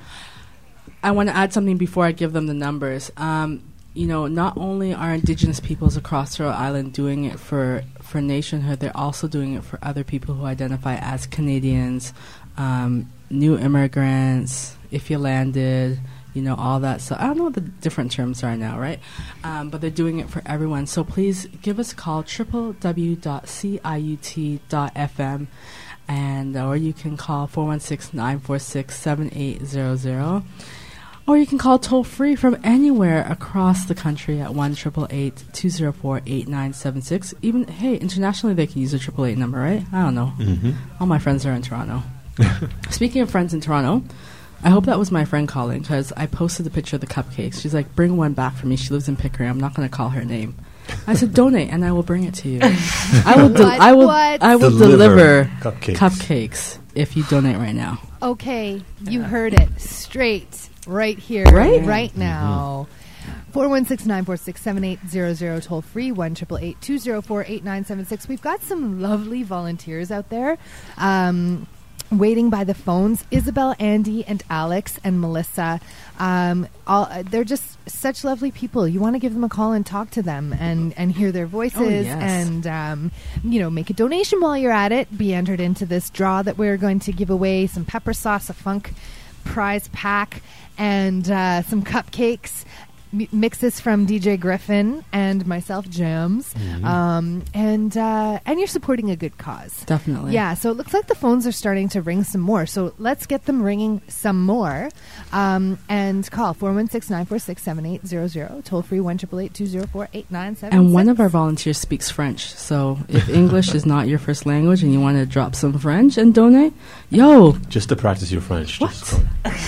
I want to add something before I give them the numbers. Um, You know, not only are Indigenous peoples across Rhode Island doing it for, for nationhood, they're also doing it for other people who identify as Canadians, um, new immigrants, if you landed, you know, all that. So I don't know what the different terms are now, right? Um, but they're doing it for everyone. So please give us a call, w w w dot c i u t dot f m, and or you can call four one six, nine four six, seven eight zero zero. Or you can call toll-free from anywhere across the country at one eight eight eight, two zero four, eight nine seven six. Even, hey, internationally they can use a triple eight number, right? I don't know. Mm-hmm. All my friends are in Toronto. Speaking of friends in Toronto, I hope that was my friend calling because I posted the picture of the cupcakes. She's like, bring one back for me. She lives in Pickering. I'm not going to call her name. I said, donate, and I will bring it to you. I will, de- What? I will, What? I will Deliver deliver cupcakes. cupcakes if you donate right now. Okay, you heard it straight right here, Right? right now. four one six, nine four six, seven eight zero zero, toll free, one eight eight eight, two zero four, eight nine seven six. We've got some lovely volunteers out there um, waiting by the phones. Isabel, Andy, and Alex, and Melissa. Um, all, uh, they're just such lovely people. You want to give them a call and talk to them and, and hear their voices Oh, yes. and, um, you know, make a donation while you're at it. Be entered into this draw that we're going to give away some pepper sauce, a funk prize pack, and uh, some cupcakes. M- mixes from D J Griffin and myself, Jams. Mm-hmm. Um, and uh, and you're supporting a good cause. Definitely. Yeah, so it looks like the phones are starting to ring some more. So let's get them ringing some more. Um, and call four one six, nine four six, seven eight zero zero. Toll free one eight eight eight, two zero four, eight nine seven six. And one of our volunteers speaks French. So if English is not your first language and you want to drop some French and donate, yo. Just to practice your French. What? Just go.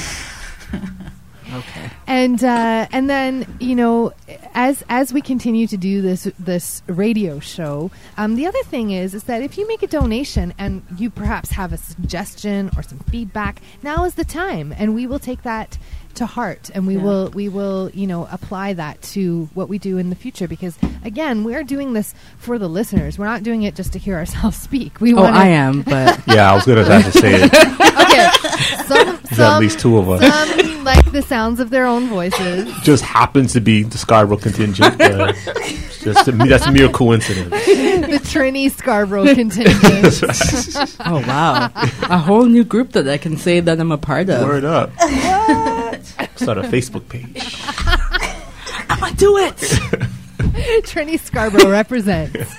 Okay. And uh, and then, you know, as as we continue to do this this radio show, um, the other thing is is that if you make a donation and you perhaps have a suggestion or some feedback, now is the time, and we will take that to heart, and we Yeah. will we will you know apply that to what we do in the future, because again, we're doing this for the listeners. We're not doing it just to hear ourselves speak. We Oh, want I am, but Yeah, I was going to have to say it. okay. Some, There's some, at least two of us. some like the sounds of their own voices. Just happens to be the Scarborough contingent. But it's just a, that's a mere coincidence. The Trini Scarborough contingent. oh wow, a whole new group that I can say that I'm a part of. Word up. Start a Facebook page. I'm gonna do it. Trini Scarborough represents.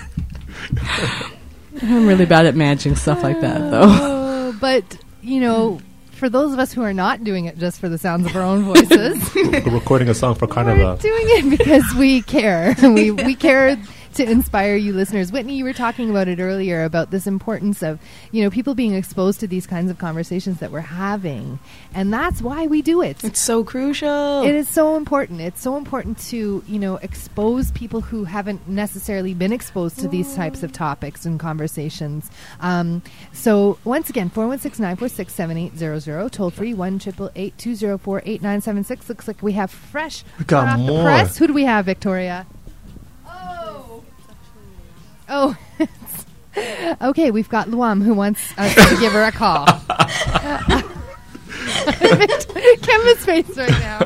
I'm really bad at managing stuff like that, though. Oh, but you know, for those of us who are not doing it just for the sounds of our own voices, We're recording a song for we're Carnival. doing it because we care. we we care to inspire you listeners. Whitney, you were talking about it earlier, about this importance of, you know, people being exposed to these kinds of conversations that we're having, and that's why we do it. It's so crucial. It is so important. It's so important to, you know, expose people who haven't necessarily been exposed to these types of topics and conversations. Um, so once again, four one six, nine four six, seven eight zero zero, toll free one eight eight eight, two zero four, eight nine seven six. Looks like we have fresh We got hot off the more. press. Who do we have, Victoria? Oh. Oh. Okay, we've got Luam who wants us to give her a call. Kevin's face right now.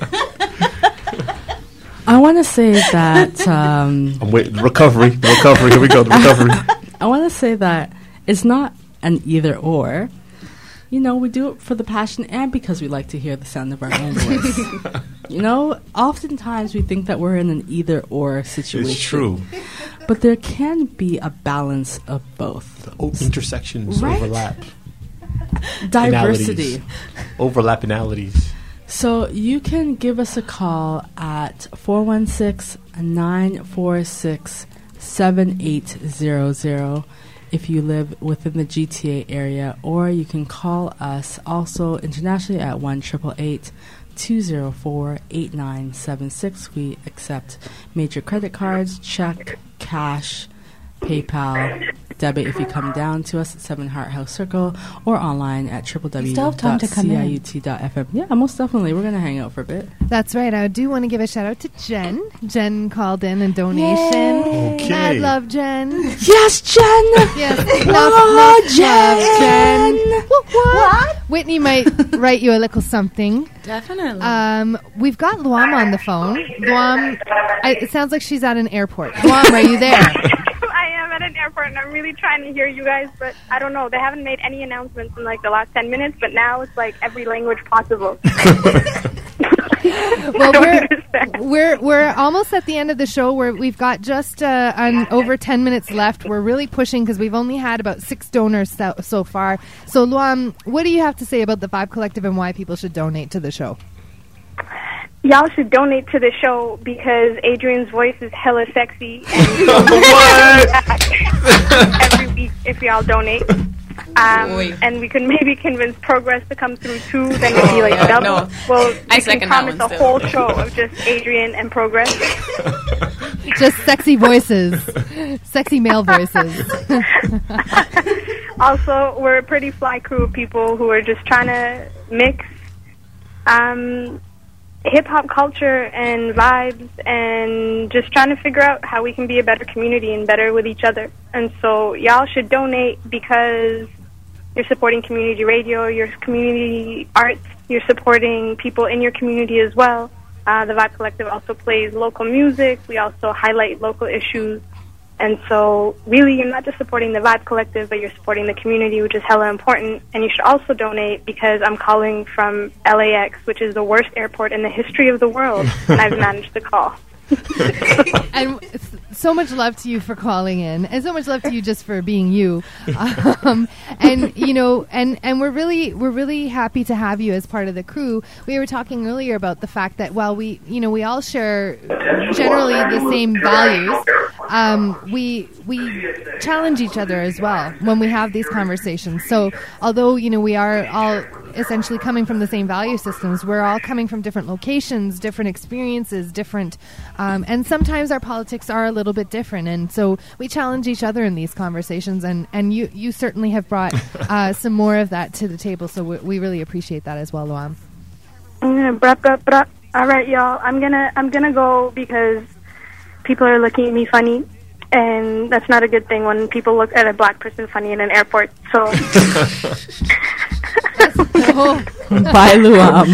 I want to say that um, I'm waiting. Recovery. Recovery. Here we go. The recovery. I want to say that it's not an either or. You know, we do it for the passion and because we like to hear the sound of our own voice. You know, oftentimes we think that we're in an either or situation. It's true. But there can be a balance of both. The o- intersections Right? overlap. Diversity. Overlappinalities. So you can give us a call at four one six, nine four six, seven eight zero zero if you live within the G T A area, or you can call us also internationally at one eight eight eight, two zero four, eight nine seven six. We accept major credit cards, check, cash, PayPal, debit if you come down to us at seven Hart House Circle, or online at w w w dot c i u t dot f m. Yeah, most definitely. We're going to hang out for a bit. That's right. I do want to give a shout out to Jen. Jen called in a donation. Okay. Mad love, Jen. Yes, Jen! Yes. Oh, enough, Jen! Jen. What, what? Whitney might write you a little something. Definitely. Um, we've got Luam on the phone. Luam, I, it sounds like she's at an airport. Luam, are you there? I am at an airport, and I'm really trying to hear you guys, but I don't know. They haven't made any announcements in, like, the last ten minutes, but now it's, like, every language possible. Well, we're, we're we're almost at the end of the show. Where we've got just uh, an, over ten minutes left. We're really pushing because we've only had about six donors so, so far. So, Luam, what do you have to say about the Vibe Collective and why people should donate to the show? Y'all should donate to the show because Adrian's voice is hella sexy. And every week if y'all donate. Um, and we could maybe convince Progress to come through too. Then it'd be like yeah, double. no. Well, I we second can that promise one a still. whole show of just Adrian and Progress. Just sexy voices, sexy male voices. Also, we're a pretty fly crew of people who are just trying to mix um, hip-hop culture and vibes and just trying to figure out how we can be a better community and better with each other. And so y'all should donate because you're supporting community radio, you're community arts, you're supporting people in your community as well. Uh, the Vibe Collective also plays local music. We also highlight local issues. And so, really, you're not just supporting the Vibe Collective, but you're supporting the community, which is hella important. And you should also donate because I'm calling from L A X, which is the worst airport in the history of the world, and I've managed to call. And so much love to you for calling in, and so much love to you just for being you. Um, and you know, and and we're really we're really happy to have you as part of the crew. We were talking earlier about the fact that while we you know we all share generally the same values, um, we we challenge each other as well when we have these conversations. So although you know we are all essentially coming from the same value systems, we're all coming from different locations, different experiences, different, um, and sometimes our politics are a little bit different. And so we challenge each other in these conversations, and, and you, you certainly have brought uh, some more of that to the table. So we, we really appreciate that as well, Luam. I'm gonna bruh, bruh, bruh. All right, y'all. I'm gonna I'm gonna go because people are looking at me funny, and that's not a good thing when people look at a black person funny in an airport. So. Bye, Luam.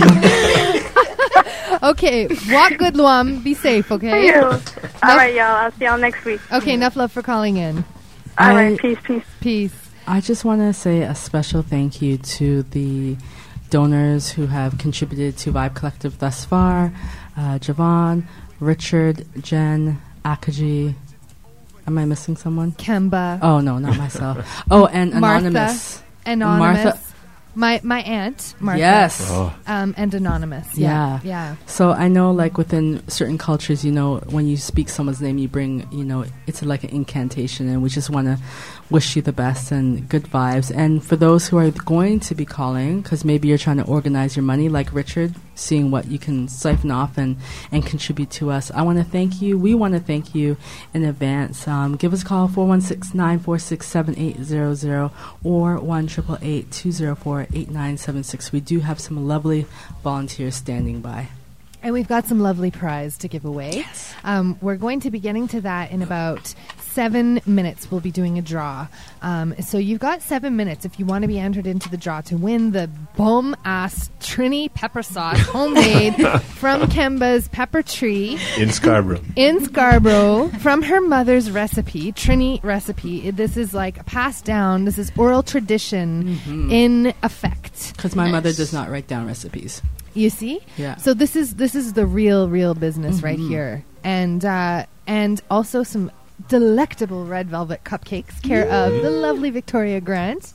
Okay, walk good, Luam. Be safe, okay? All right, y'all. I'll see y'all next week. Okay, enough love for calling in. All I- right, peace, peace. Peace. I just want to say a special thank you to the donors who have contributed to Vibe Collective thus far. Uh, Javon, Richard, Jen, Akaji. Am I missing someone? Kemba. Oh, no, not myself. Oh, and Anonymous. Martha. Anonymous. Martha. My my aunt, Martha. Yes. Oh. Um, and Anonymous. Yeah. Yeah. Yeah. So I know, like, within certain cultures, you know, when you speak someone's name, you bring, you know, it's like an incantation, and we just want to wish you the best and good vibes. And for those who are going to be calling, because maybe you're trying to organize your money, like Richard, seeing what you can siphon off and, and contribute to us, I want to thank you. We want to thank you in advance. Um, give us a call, four one six, nine four six, seven eight zero zero or one eight eight eight, two zero four, eight nine seven six. We do have some lovely volunteers standing by. And we've got some lovely prize to give away. Yes. Um, we're going to be getting to that in about seven minutes. We'll be doing a draw. Um, so you've got seven minutes if you want to be entered into the draw to win the bomb-ass Trini pepper sauce, homemade from Kemba's Pepper Tree. In Scarborough. In Scarborough, from her mother's recipe, Trini recipe. This is like passed down. This is oral tradition Mhm. in effect. Because my mother does not write down recipes. You see? Yeah. So this is this is the real real business right Mhm. here, and uh, and also some delectable red velvet cupcakes, care of the lovely Victoria Grant,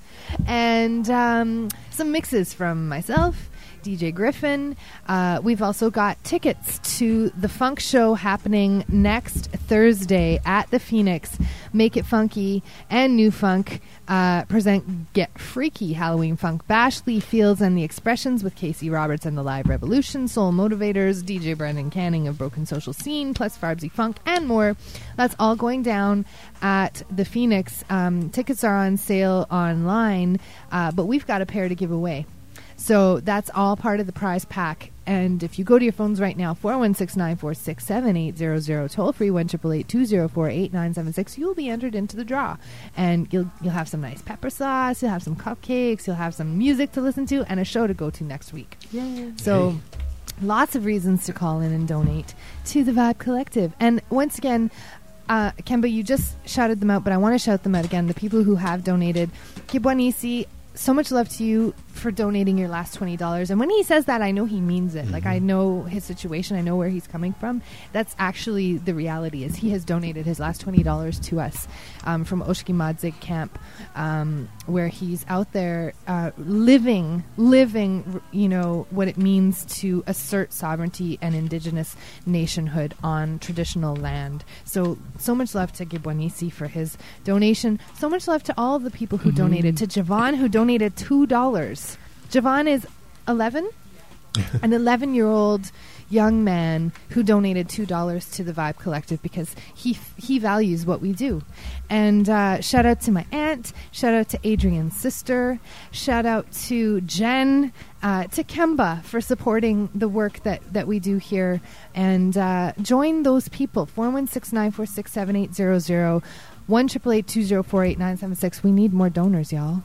and um, some mixes from myself, D J Griffin. Uh, we've also got tickets to the funk show happening next Thursday at the Phoenix. Make It Funky and New Funk uh, present Get Freaky Halloween Funk Bash. Lee Fields and the Expressions with Casey Roberts and the Live Revolution, Soul Motivators, D J Brendan Canning of Broken Social Scene, plus Farbsy Funk and more. That's all going down at the Phoenix. Um, tickets are on sale online, uh, but we've got a pair to give away. So that's all part of the prize pack. And if you go to your phones right now, four one six, nine four six, seven eight zero zero, toll free one eight eight eight, two zero four, eight nine seven six, you'll be entered into the draw. And you'll you'll have some nice pepper sauce, you'll have some cupcakes, you'll have some music to listen to, and a show to go to next week. Yay. So hey. Lots of reasons to call in and donate to the Vibe Collective. And once again, uh, Kemba, you just shouted them out, but I want to shout them out again. The people who have donated. Kibwanisi, so much love to you for donating your last twenty dollars. And when he says that, I know he means it. Mm-hmm. Like, I know his situation. I know where he's coming from. That's actually the reality, is he has donated his last twenty dollars to us um, from Oshki Madzig camp, um, where he's out there uh, living, living, you know, what it means to assert sovereignty and indigenous nationhood on traditional land. So, so much love to Gibwanisi for his donation. So much love to all of the people who mm-hmm. donated. To Javon, who donated two dollars. Javon is eleven, an eleven-year-old young man who donated two dollars to the Vibe Collective because he f- he values what we do. And uh, shout out to my aunt, shout out to Adrian's sister, shout out to Jen, uh, to Kemba for supporting the work that, that we do here. And uh, join those people, four one six, nine four six, seven eight zero zero, one eight eight eight, two zero four, eight nine seven six. We need more donors, y'all.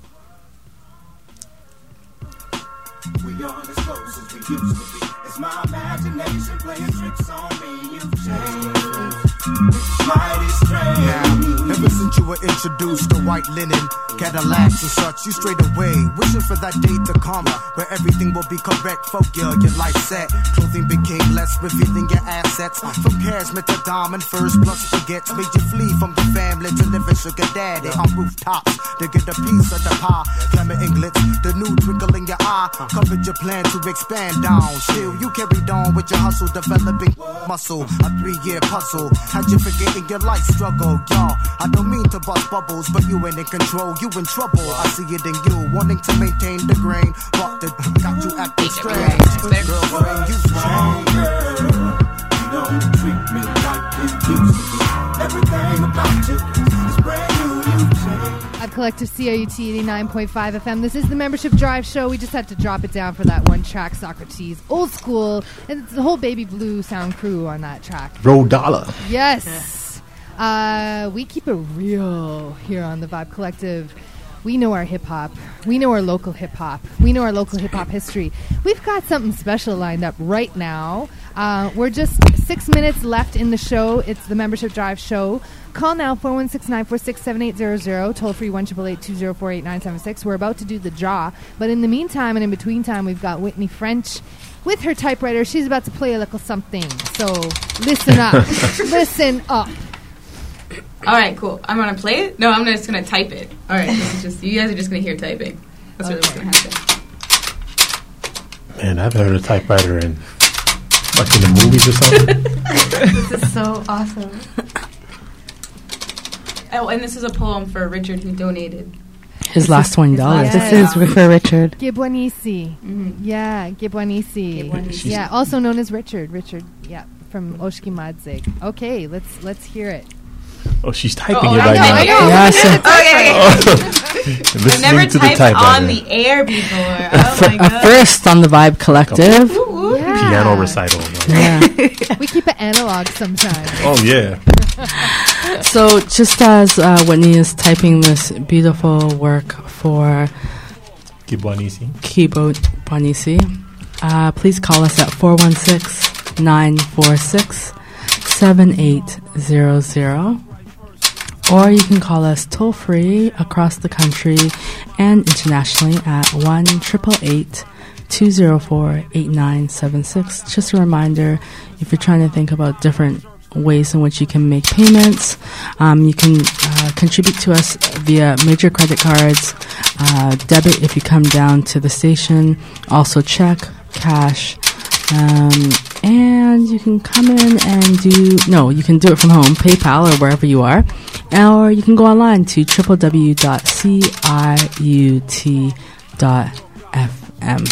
We aren't as close as we used to be. It's my imagination playing tricks on me. You've changed. It's mighty strange. Now, ever since you were introduced to white linen, Cadillacs and such, you straight away wishing for that day to come where everything will be correct for you. Your life set, clothing became less, revealing your assets. From cashmere to diamond, first plus spaghetti, made you flee from the family to live in sugar daddy on rooftops to get a piece of the pie. Glamour inglets, the new twinkle in your eye, covered your plan to expand down. Still, you carried on with your hustle, developing muscle, a three-year puzzle. Had you forgetting your life struggle, y'all? I don't mean to bust bubbles, but you ain't in control, you in trouble. I see it in you, wanting to maintain the grain, but the got you acting strange. Girlfriend, you changed. You don't treat me like you used to be. Everything about you is brand new, you changed. At Collective C I U T eighty-nine point five F M. This is the Membership Drive Show. We just had to drop it down for that one track, Socrates. Old school. And it's the whole Baby Blue sound crew on that track. Rodala. Yes. Uh, we keep it real here on the Vibe Collective. We know our hip-hop. We know our local hip-hop. We know our local hip-hop history. We've got something special lined up right now. Uh, we're just six minutes left in the show. It's the Membership Drive Show. Call now, four one six, nine four six, seven eight zero zero. Toll free, one eight eight eight, two zero four, eight nine seven six. We're about to do the draw. But in the meantime and in between time, we've got Whitney French with her typewriter. She's about to play a little something. So listen up. Listen up. All right, cool. I'm going to play it? No, I'm just going to type it. All right, this is just, you guys are just going to hear typing. That's okay. Really what's going to happen. Man, I haven't heard a typewriter in, like, in the movies or something. This is so awesome. Oh, and this is a poem for Richard, who donated. His last twenty dollars. Yes. This is for Richard. Gibwanisi. Mm-hmm. Yeah, Gibwanisi. Gibwanisi. Yeah, also known as Richard. Richard, yeah, from Oshki Madzig. Okay, let's let's hear it. Oh, she's typing oh, it right now. I know. Yes. Okay. I've never typed the on the air before. Oh my god. First on the Vibe Collective. Yeah. Piano recital. Yeah. We keep it analog sometimes. Oh, yeah. So just as uh, Whitney is typing this beautiful work for Kibwanisi, Kibwanisi, uh, please call us at four one six, nine four six, seven eight zero zero. Or you can call us toll-free across the country and internationally at one eight eight eight, two zero four, eight nine seven six. Just a reminder, if you're trying to think about different ways in which you can make payments. Um, you can uh, contribute to us via major credit cards, uh, debit if you come down to the station, also check, cash, um, and you can come in and do, no, you can do it from home, PayPal or wherever you are, or you can go online to w w w dot ciut dot f m.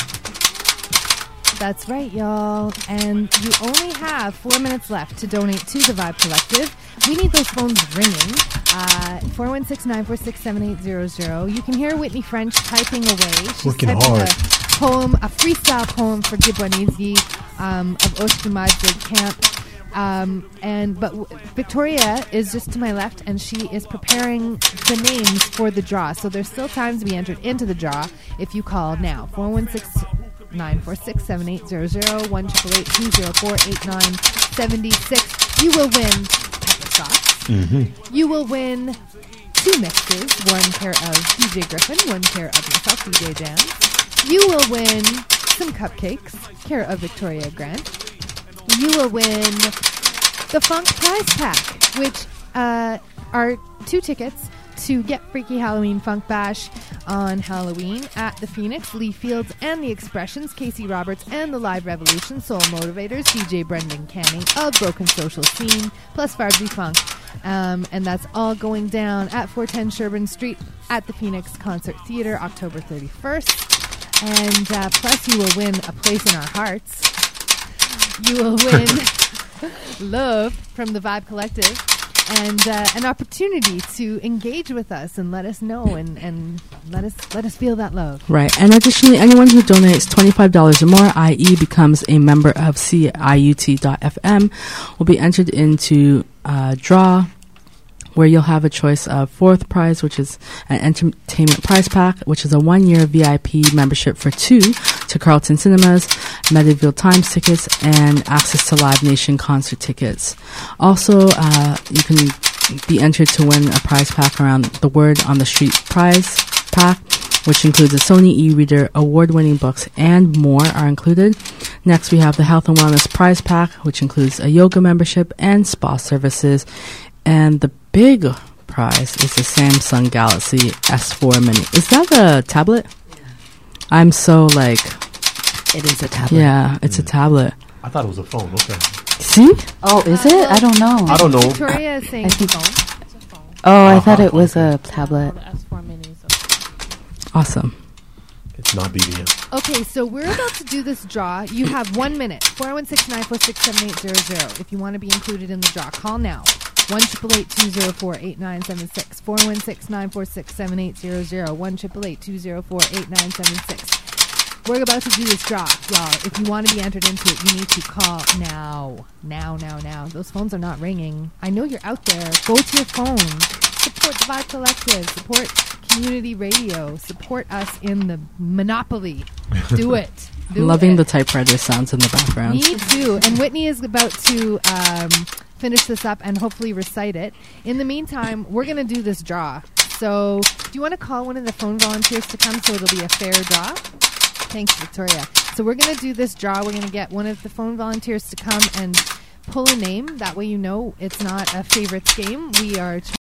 That's right, y'all. And you only have four minutes left to donate to the Vibe Collective. We need those phones ringing. Uh, four one six, nine four six, seven eight zero zero. You can hear Whitney French typing away. She's Working typing hard. a poem, a freestyle poem for Gibwanizgi um, of Oshkomajd Camp. Um, and but w- Victoria is just to my left, and she is preparing the names for the draw. So there's still time to be entered into the draw if you call now. four one six, nine four six, seven eight zero zero, one eight eight eight, two zero four, eight nine seven six. You will win pepper sauce. Mm-hmm. You will win two mixes, one pair of D J Griffin, one pair of myself, D J Dan. You will win some cupcakes, care of Victoria Grant. You will win the Funk Prize Pack, which uh, are two tickets to Get Freaky Halloween Funk Bash on Halloween at the Phoenix, Lee Fields, and the Expressions, Casey Roberts, and the Live Revolution, Soul Motivators, D J Brendan Canning of Broken Social Scene, plus Farbsy Funk. Um, and that's all going down at four ten Sherburne Street at the Phoenix Concert Theater, October thirty-first. And uh, plus you will win a place in our hearts. You will win love from the Vibe Collective and uh, an opportunity to engage with us and let us know and, and let us let us feel that love. Right. And additionally, anyone who donates twenty-five dollars or more, that is becomes a member of C I U T dot F M, will be entered into a draw where you'll have a choice of fourth prize, which is an entertainment prize pack, which is a one-year V I P membership for two to Carlton Cinemas, Meadowville Times tickets, and access to Live Nation concert tickets. Also, uh, you can be entered to win a prize pack around the Word on the Street prize pack, which includes a Sony e-reader, award-winning books, and more are included. Next, we have the Health and Wellness prize pack, which includes a yoga membership and spa services. And the big prize is the Samsung Galaxy S four Mini. Is that a tablet? Yeah. I'm so like... It is a tablet. Yeah, it's mm. a tablet. I thought it was a phone. Okay. See? Oh, is it? I don't know. I don't know. Victoria is saying it's a phone. It's a phone. Oh, I Uh-huh. thought it was a tablet. The S four Mini is a Awesome. It's not B B M. Okay, so we're about to do this draw. You have one minute. four one six, nine four six, seven eight zero zero. If you want to be included in the draw, call now. one eight eight eight, two zero four, eight nine seven six. four one six, nine four six, seven eight zero zero. one eight eight eight, two zero four, eight nine seven six. We're about to do this draw, y'all. If you want to be entered into it, you need to call now. Now, now, now. Those phones are not ringing. I know you're out there. Go to your phone. Support the Vibe Collective. Support community radio. Support us in the monopoly. Do it. Do Loving it. the typewriter sounds in the background. Me too. And Whitney is about to um, finish this up and hopefully recite it. In the meantime, we're going to do this draw. So do you want to call one of the phone volunteers to come so it'll be a fair draw? Thanks, Victoria. So we're going to do this draw. We're going to get one of the phone volunteers to come and pull a name. That way you know it's not a favorites game. We are